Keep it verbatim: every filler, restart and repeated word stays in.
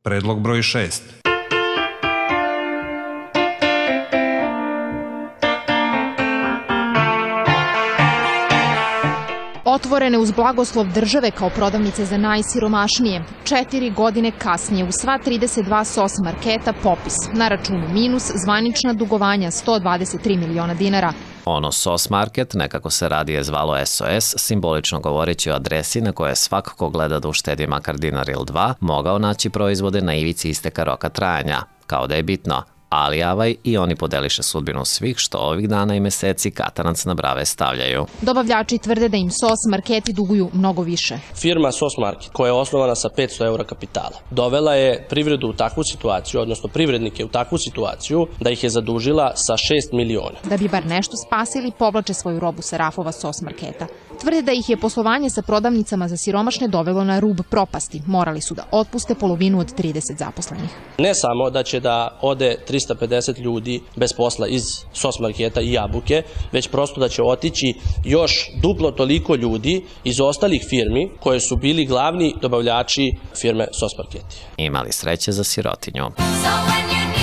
Predlog broj šest. Otvorene uz blagoslov države kao prodavnice za najsiromašnije. Četiri godine kasnije u sva trideset dva SOS marketa popis. Na računu minus, zvanična dugovanja sto dvadeset tri miliona dinara. Ono SOS Market, nekako se radije zvalo S O S, simbolično govoreći o adresi na kojoj svak ko gleda da uštedi makar dinar ili dva, mogao naći proizvode na ivici isteka roka trajanja. Kao da je bitno. Ali avaj i oni podeliše sudbinu svih što ovih dana i meseci katanac na brave stavljaju. Dobavljači tvrde da im SOS marketi duguju mnogo više. Firma SOS Market, koja je osnovana sa petsto eura kapitala, dovela je privredu u takvu situaciju, odnosno privrednike u takvu situaciju da ih je zadužila sa šest miliona. Da bi bar nešto spasili, povlače svoju robu sa rafova SOS marketa. Tvrde da ih je poslovanje sa prodavnicama za siromašne dovelo na rub propasti. Morali su da otpuste polovinu od trideset zaposlenih. Ne samo da će da ode trista pedeset ljudi bez posla iz SOS marketa i Jabuke, već prosto da će otići još duplo toliko ljudi iz ostalih firmi koje su bili glavni dobavljači firme SOS marketi. Imali sreće za sirotinju.